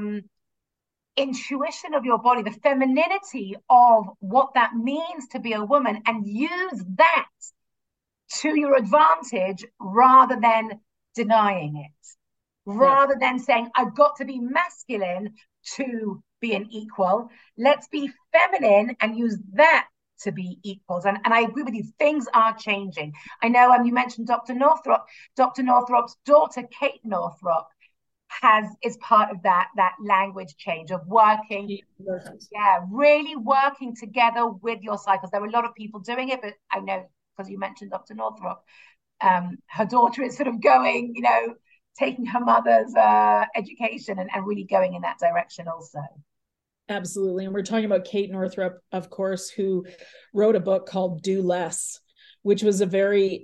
[SPEAKER 2] intuition of your body, the femininity of what that means to be a woman, and use that to your advantage rather than denying it, rather than saying, I've got to be masculine to be an equal. Let's be feminine and use that to be equals. And I agree with you, things are changing. I know you mentioned Dr. Northrup. Dr. Northrup's daughter, Kate Northrup, is part of that language change of working, really working together with your cycles. There were a lot of people doing it, but I know, because you mentioned Dr. Northrup, her daughter is sort of going, taking her mother's education and really going in that direction also.
[SPEAKER 1] Absolutely. And we're talking about Kate Northrup, of course, who wrote a book called Do Less, which was a very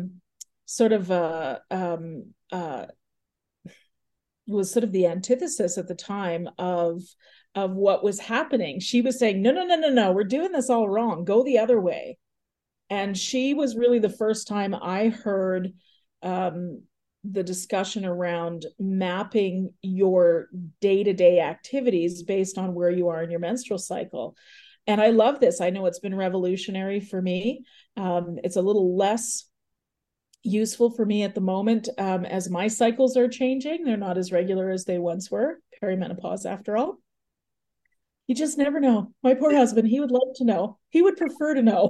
[SPEAKER 1] was sort of the antithesis at the time of what was happening. She was saying, no, we're doing this all wrong. Go the other way. And she was really the first time I heard the discussion around mapping your day-to-day activities based on where you are in your menstrual cycle. And I love this. I know it's been revolutionary for me. It's a little less useful for me at the moment as my cycles are changing. They're not as regular as they once were. Perimenopause, after all. You just never know. My poor husband, he would love to know. He would prefer to know.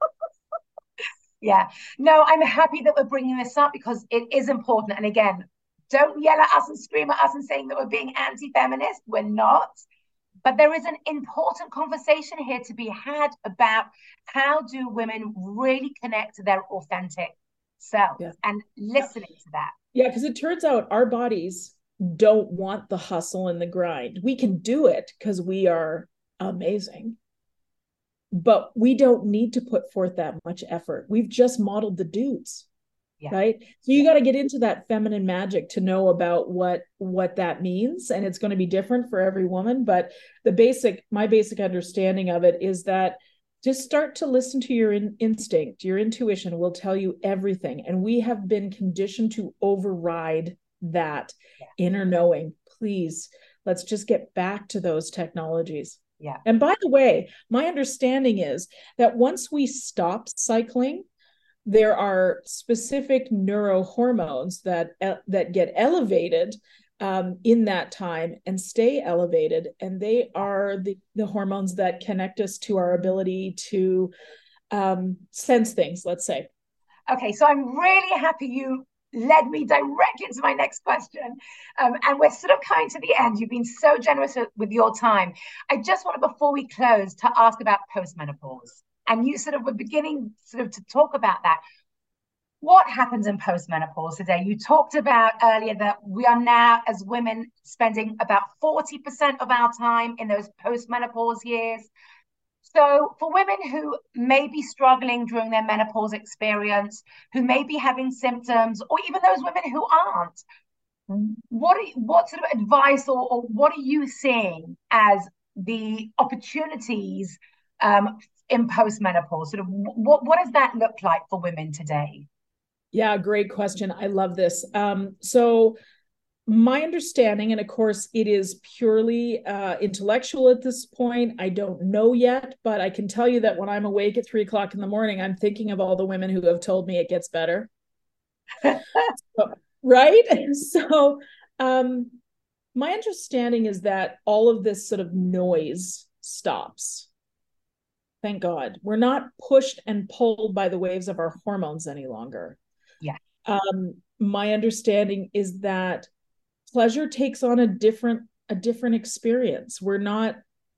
[SPEAKER 2] Yeah. No, I'm happy that we're bringing this up because it is important. And again, don't yell at us and scream at us and saying that we're being anti-feminist. We're not. But there is an important conversation here to be had about how do women really connect to their authentic selves and listening to that.
[SPEAKER 1] Yeah, because it turns out our bodies don't want the hustle and the grind. We can do it because we are amazing. But we don't need to put forth that much effort. We've just modeled the dudes, right? So you got to get into that feminine magic to know about what that means. And it's going to be different for every woman. But my basic understanding of it is that just start to listen to your instinct. Your intuition will tell you everything. And we have been conditioned to override that inner knowing. Please, let's just get back to those technologies.
[SPEAKER 2] Yeah.
[SPEAKER 1] And by the way, my understanding is that once we stop cycling, there are specific neurohormones that get elevated in that time and stay elevated. And they are the hormones that connect us to our ability to sense things, let's say.
[SPEAKER 2] Okay, so I'm really happy you led me directly into my next question. And we're sort of coming to the end. You've been so generous with your time. I just wanted, before we close, to ask about postmenopause. And you sort of were beginning sort of to talk about that. What happens in postmenopause today? You talked about earlier that we are now, as women, spending about 40% of our time in those postmenopause years. So for women who may be struggling during their menopause experience, who may be having symptoms, or even those women who aren't, what sort of advice or what are you seeing as the opportunities in postmenopause? Sort of what does that look like for women today?
[SPEAKER 1] Yeah, great question. I love this. So my understanding, and of course it is purely intellectual at this point, I don't know yet, but I can tell you that when I'm awake at 3 o'clock in the morning, I'm thinking of all the women who have told me it gets better. Right? So my understanding is that all of this sort of noise stops. Thank God. We're not pushed and pulled by the waves of our hormones any longer.
[SPEAKER 2] Yeah.
[SPEAKER 1] My understanding is that pleasure takes on a different experience. We're not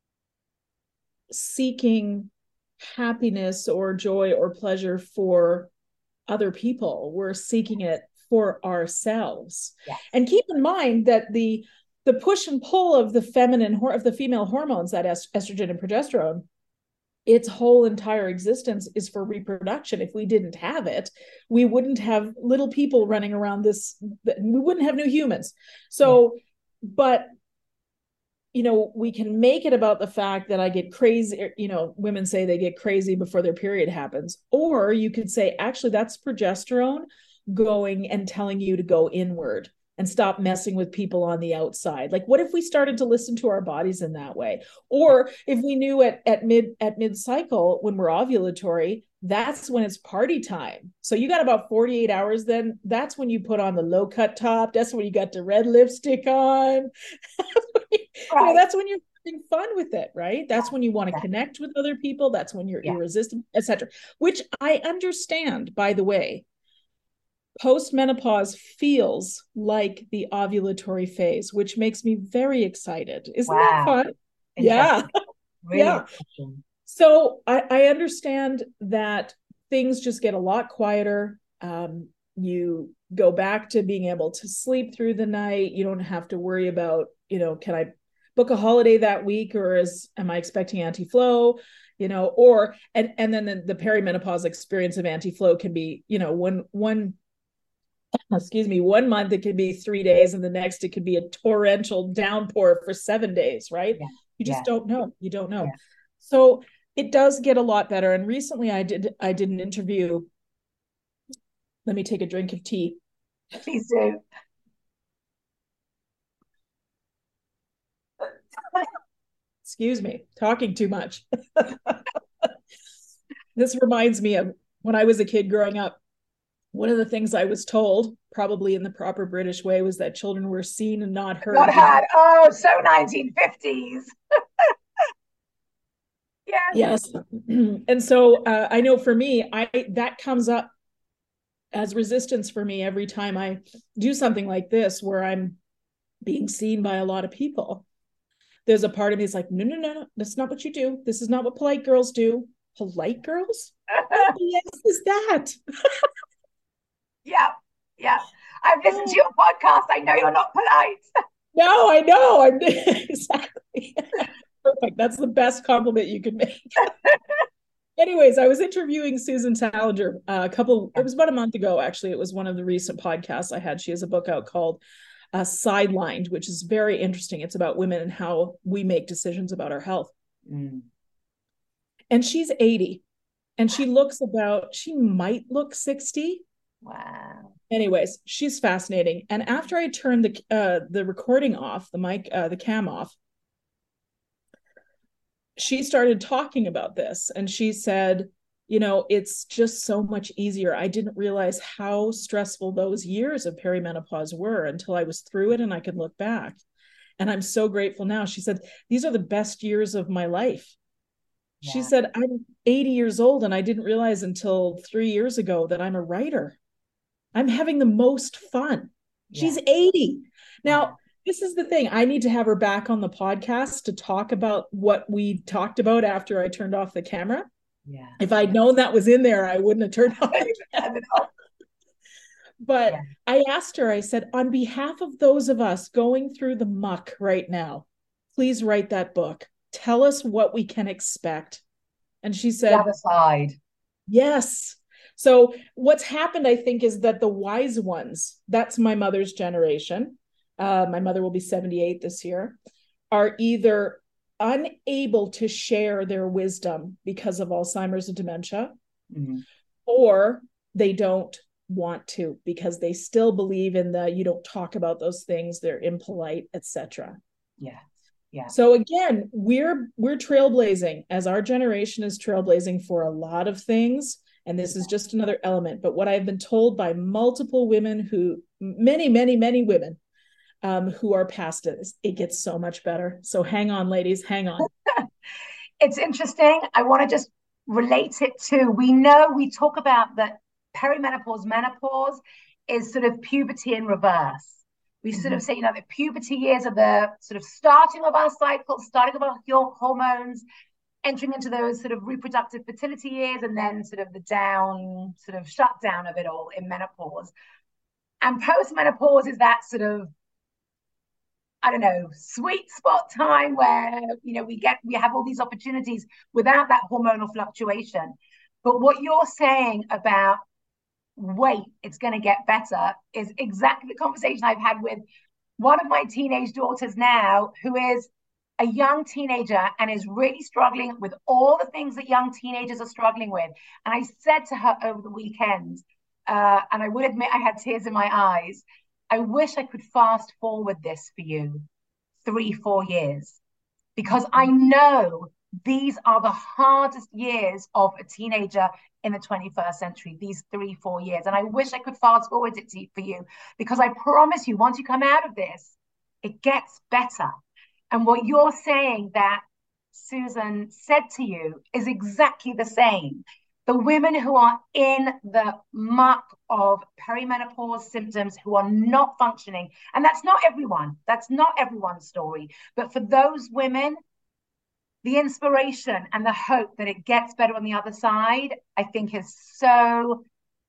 [SPEAKER 1] seeking happiness or joy or pleasure for other people. We're seeking it for ourselves.
[SPEAKER 2] Yes.
[SPEAKER 1] And keep in mind that the push and pull of the female hormones, that estrogen and progesterone, its whole entire existence is for reproduction. If we didn't have it, we wouldn't have little people running around we wouldn't have new humans. So, but, we can make it about the fact that I get crazy. Women say they get crazy before their period happens. Or you could say, actually, that's progesterone going and telling you to go inward and stop messing with people on the outside. Like, what if we started to listen to our bodies in that way? Or if we knew at mid cycle, when we're ovulatory, that's when it's party time. So you got about 48 hours then. That's when you put on the low cut top. That's when you got the red lipstick on.
[SPEAKER 2] Right.
[SPEAKER 1] that's when you're having fun with it, right? That's when you want to
[SPEAKER 2] Yeah.
[SPEAKER 1] connect with other people. That's when you're
[SPEAKER 2] Yeah.
[SPEAKER 1] irresistible, etc. Which I understand, by the way. Postmenopause feels like the ovulatory phase, which makes me very excited. Isn't that
[SPEAKER 2] Wow.
[SPEAKER 1] fun? Yeah.
[SPEAKER 2] Interesting. Really
[SPEAKER 1] Yeah.
[SPEAKER 2] interesting.
[SPEAKER 1] So I understand that things just get a lot quieter. You go back to being able to sleep through the night. You don't have to worry about, can I book a holiday that week, or am I expecting anti-flow? Or and then the perimenopause experience of anti-flow can be, one excuse me, one month it could be 3 days, and the next it could be a torrential downpour for 7 days, right?
[SPEAKER 2] Yeah.
[SPEAKER 1] You
[SPEAKER 2] Yeah.
[SPEAKER 1] just don't know. You don't know.
[SPEAKER 2] Yeah.
[SPEAKER 1] So it does get a lot better. And recently I did an interview. Let me take a drink of tea.
[SPEAKER 2] Please do.
[SPEAKER 1] Excuse me, talking too much. This reminds me of when I was a kid growing up. One of the things I was told, probably in the proper British way, was that children were seen and not
[SPEAKER 2] Not
[SPEAKER 1] heard.
[SPEAKER 2] had. Oh, so 1950s. Yes.
[SPEAKER 1] Yes. And so I know for me, that comes up as resistance for me every time I do something like this, where I'm being seen by a lot of people. There's a part of me that's like, no, no, no, no, that's not what you do. This is not what polite girls do. Polite girls? What BS is that?
[SPEAKER 2] Yeah. Yeah. I've listened to your podcast. I know you're not polite.
[SPEAKER 1] No, I know. I'm exactly perfect. That's the best compliment you could make. Anyways, I was interviewing Susan Salinger it was about a month ago, actually. It was one of the recent podcasts I had. She has a book out called Sidelined, which is very interesting. It's about women and how we make decisions about our health.
[SPEAKER 2] Mm.
[SPEAKER 1] And she's 80, and she might look 60.
[SPEAKER 2] Wow.
[SPEAKER 1] Anyways, she's fascinating. And after I turned the recording off, the mic, the cam off, she started talking about this, and she said, it's just so much easier. I didn't realize how stressful those years of perimenopause were until I was through it and I could look back. And I'm so grateful now. She said, these are the best years of my life. Yeah. She said, I'm 80 years old, and I didn't realize until 3 years ago that I'm a writer. I'm having the most fun. Yeah. She's 80. Now, this is the thing. I need to have her back on the podcast to talk about what we talked about after I turned off the camera. Yeah. If I'd known that was in there, I wouldn't have turned off the camera. But I asked her, I said, on behalf of those of us going through the muck right now, please write that book. Tell us what we can expect. And she said,
[SPEAKER 2] the other side.
[SPEAKER 1] Yes. So what's happened, I think, is that the wise ones, that's my mother's generation, my mother will be 78 this year, are either unable to share their wisdom because of Alzheimer's and dementia, or they don't want to because they still believe in you don't talk about those things, they're impolite, etc.
[SPEAKER 2] Yeah. Yeah.
[SPEAKER 1] So again, we're trailblazing, as our generation is trailblazing for a lot of things. And this is just another element. But what I've been told by multiple women many, many, many women who are past it, it gets so much better. So hang on, ladies, hang on.
[SPEAKER 2] It's interesting. I want to just relate it to, we talk about that perimenopause, menopause is sort of puberty in reverse. We sort of say, the puberty years are the sort of starting of our cycle, starting of our hormones, entering into those sort of reproductive fertility years, and then sort of the shutdown of it all in menopause. And post-menopause is that sort of, I don't know, sweet spot time where, we have all these opportunities without that hormonal fluctuation. But what you're saying about wait, it's going to get better is exactly the conversation I've had with one of my teenage daughters now, who is a young teenager and is really struggling with all the things that young teenagers are struggling with. And I said to her over the weekend, and I will admit I had tears in my eyes, I wish I could fast forward this for you 3-4 years, because I know these are the hardest years of a teenager in the 21st century, these 3-4 years. And I wish I could fast forward it for you, because I promise you, once you come out of this, it gets better. And what you're saying that Susan said to you is exactly the same. The women who are in the muck of perimenopause symptoms, who are not functioning, and that's not everyone, that's not everyone's story, but for those women, the inspiration and the hope that it gets better on the other side, I think is so,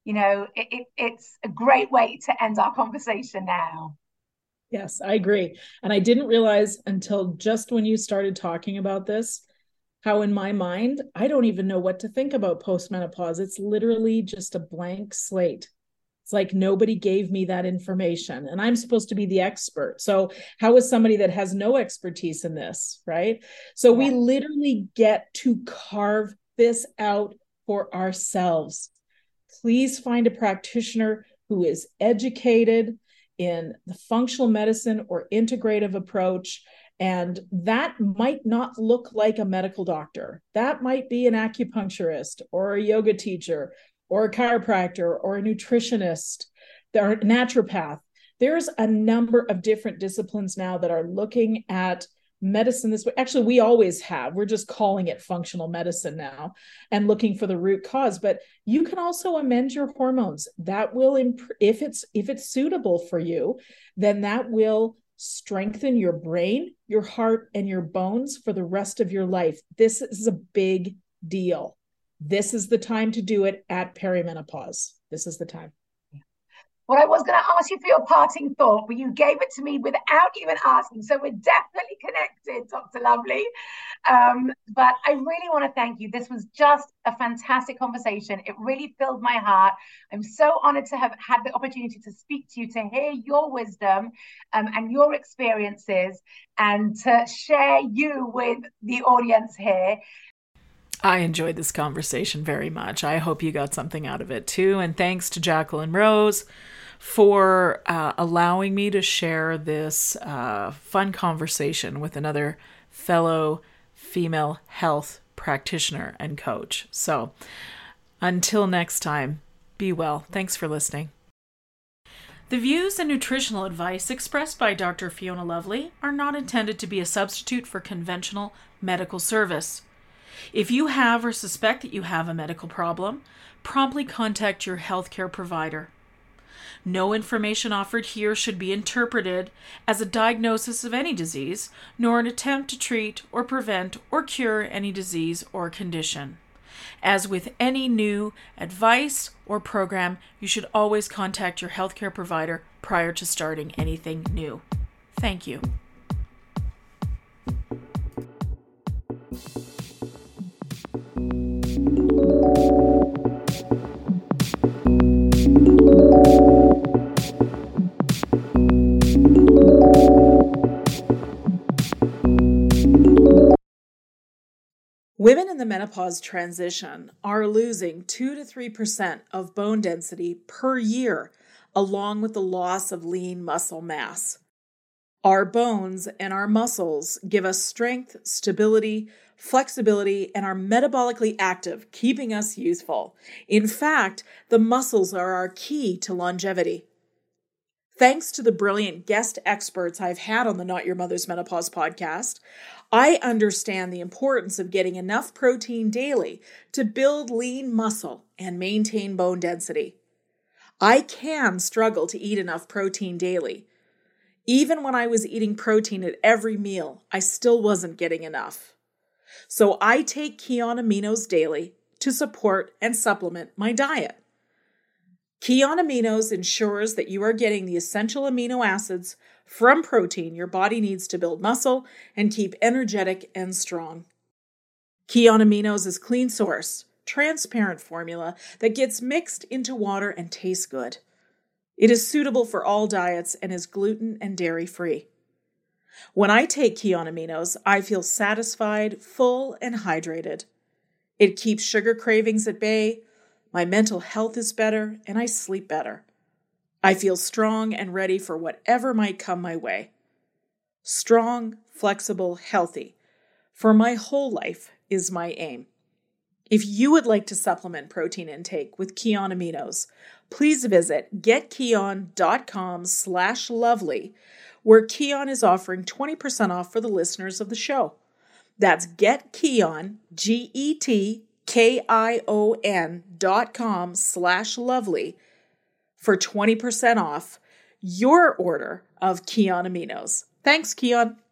[SPEAKER 2] it's a great way to end our conversation now.
[SPEAKER 1] Yes, I agree. And I didn't realize until just when you started talking about this, how in my mind, I don't even know what to think about postmenopause. It's literally just a blank slate. It's like nobody gave me that information and I'm supposed to be the expert. So how is somebody that has no expertise in this, right? So we literally get to carve this out for ourselves. Please find a practitioner who is educated in the functional medicine or integrative approach. And that might not look like a medical doctor. That might be an acupuncturist or a yoga teacher or a chiropractor or a nutritionist or a naturopath. There's a number of different disciplines now that are looking at medicine this way. Actually, we always have. We're just calling it functional medicine now and looking for the root cause. But you can also amend your hormones. That will if it's suitable for you, then that will strengthen your brain, your heart, and your bones for the rest of your life. This is a big deal. This is the time to do it at perimenopause. This is the time.
[SPEAKER 2] Well, I was going to ask you for your parting thought, but you gave it to me without even asking. So we're definitely connected, Dr. Lovely. But I really want to thank you. This was just a fantastic conversation. It really filled my heart. I'm so honored to have had the opportunity to speak to you, to hear your wisdom and your experiences, and to share you with the audience here.
[SPEAKER 1] I enjoyed this conversation very much. I hope you got something out of it too. And thanks to Jacqueline Rose for allowing me to share this fun conversation with another fellow female health practitioner and coach. So until next time, be well. Thanks for listening. The views and nutritional advice expressed by Dr. Fiona Lovely are not intended to be a substitute for conventional medical service. If you have or suspect that you have a medical problem, promptly contact your healthcare provider. No information offered here should be interpreted as a diagnosis of any disease, nor an attempt to treat or prevent or cure any disease or condition. As with any new advice or program, you should always contact your healthcare provider prior to starting anything new. Thank you. Women in the menopause transition are losing 2 to 3% of bone density per year, along with the loss of lean muscle mass. Our bones and our muscles give us strength, stability, flexibility, and are metabolically active, keeping us youthful. In fact, the muscles are our key to longevity. Thanks to the brilliant guest experts I've had on the Not Your Mother's Menopause podcast, I understand the importance of getting enough protein daily to build lean muscle and maintain bone density. I can struggle to eat enough protein daily. Even when I was eating protein at every meal, I still wasn't getting enough. So I take Kion Aminos daily to support and supplement my diet. Kion Aminos ensures that you are getting the essential amino acids from protein your body needs to build muscle and keep energetic and strong. Kion Aminos is clean source, transparent formula that gets mixed into water and tastes good. It is suitable for all diets and is gluten and dairy free. When I take Kion Aminos, I feel satisfied, full, and hydrated. It keeps sugar cravings at bay. My mental health is better, and I sleep better. I feel strong and ready for whatever might come my way. Strong, flexible, healthy. For my whole life is my aim. If you would like to supplement protein intake with Kion Aminos, please visit getkion.com/lovely, where Kion is offering 20% off for the listeners of the show. That's getkion, GETKION.com/lovely for 20% off your order of Kion Aminos. Thanks, Kion.